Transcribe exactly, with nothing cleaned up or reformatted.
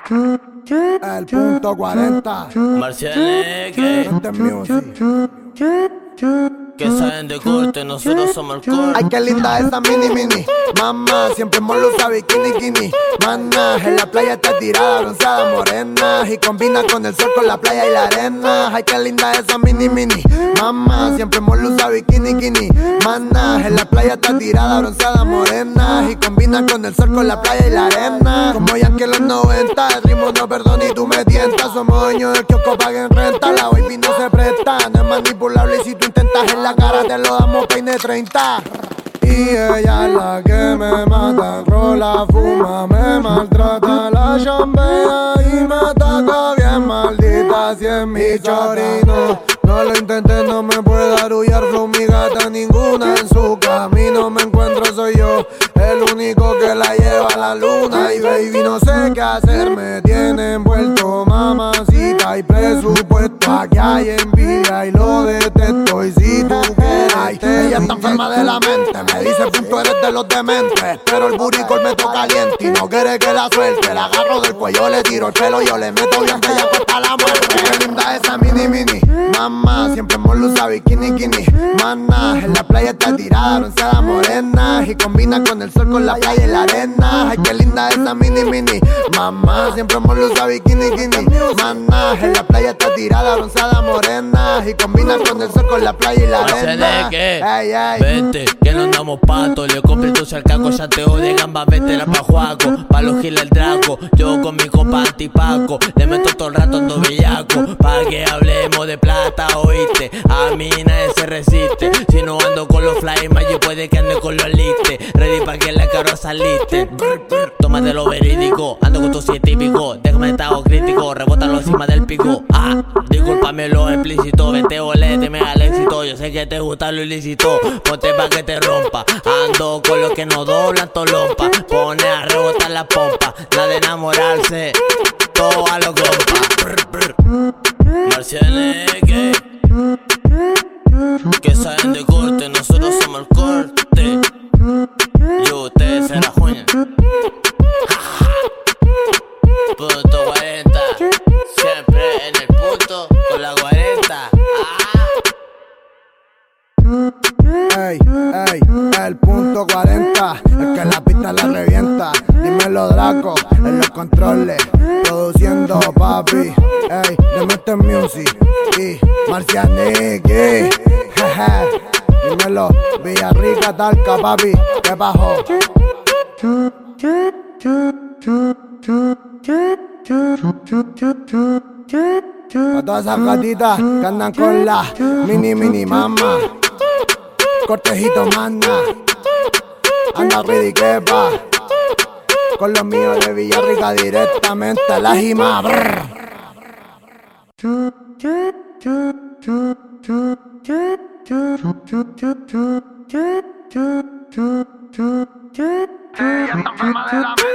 El punto cuarenta. Marcianeque, Este music. que saben de corte, nosotros somos el corte. Ay, qué linda esa mini mini. Mamá, siempre hemos usado bikini kini. Mana, en la playa está tirada, bronceada, morena. Y combina con el sol, con la playa y la arena. Ay, qué linda esa mini mini. Mamá, siempre hemos usado bikini kini. Mana, en la playa está tirada, bronceada, morena. Y combina con el sol, con la playa y la arena. Como ya que en los noventa, el ritmo no perdona y tú me tientas. Somos dueños del kiosco, paguen renta. La baby no se presta, no es manipulable y si tú intentas en la cara te lo damos peine treinta. Y ella es la que me mata, rola, fuma, me maltrata, la chambea y me ataca bien maldita si es mi chorino. No lo intenté, no me puede arullar, flow mi gata, ninguna en su camino me encuentro, soy yo el único que la lleva a la luna. Y baby no sé qué hacer, me tiene envuelto, mamacita y presupuesto. Aquí hay envidia y lo detesto, y si tú quieres ay, ella está enferma de la mente, me dice punto eres de los dementes, pero el buricol me toca caliente y no quiere que la suelte. La agarro del cuello, le tiro el pelo, yo le meto bien bella hasta la muerte. Qué linda esa mini mini. Mamá, siempre hemos usado bikini kini. Mana, en la playa está tirada, bronceada, morena. Y combina con el sol, con la playa y la arena. Ay, qué linda esa mini mini. Mamá, siempre hemos usado bikini kini. Mana, en la playa está tirada, bronceada, morena. Y combina con el sol, con la playa y la arena. Ey, ey. Vente, que no andamos patos. Le compré tu cercaco, chanteo de gamba, vete la pa' Juaco. Pa' los giles el draco, yo con mi compa antipaco. Le meto todo el rato ando bellaco, pa' que hablemos de plata, oíste. A mí nadie se resiste. Si no ando con los fly magic, puede que ande con los elite. Ready pa' que la caro saliste. Tómate lo verídico, ando con tu siete típico. Déjame estado crítico, rebótalo encima del pico. Ah, discúlpame lo explícito. Vente olete, me al éxito. Yo sé que te gusta lo ilícito. Ponte pa' que te rompa. Ando con los que no doblan tolompa. Pone a rebotar la pompa. Nada de enamorarse, todo a los compas. Marcianeque, que saben de corte, nosotros somos el corte. Y ustedes se la juegan. Punto cuarenta, siempre en el punto con la cuarenta. Ey, ey, el punto cuarenta, es que la pista la revienta. Dímelo Draco, en los controles, produciendo papi. Ey, le mete music y Marcianeque. Jeje, dímelo Villarrica, Talca, papi, ¿qué bajó? A todas esas gatitas que andan con la mini mini mama. Cortejito manda, anda ridiquepa. Con los míos de Villarrica directamente a la jima. Ella está enferma de la mente.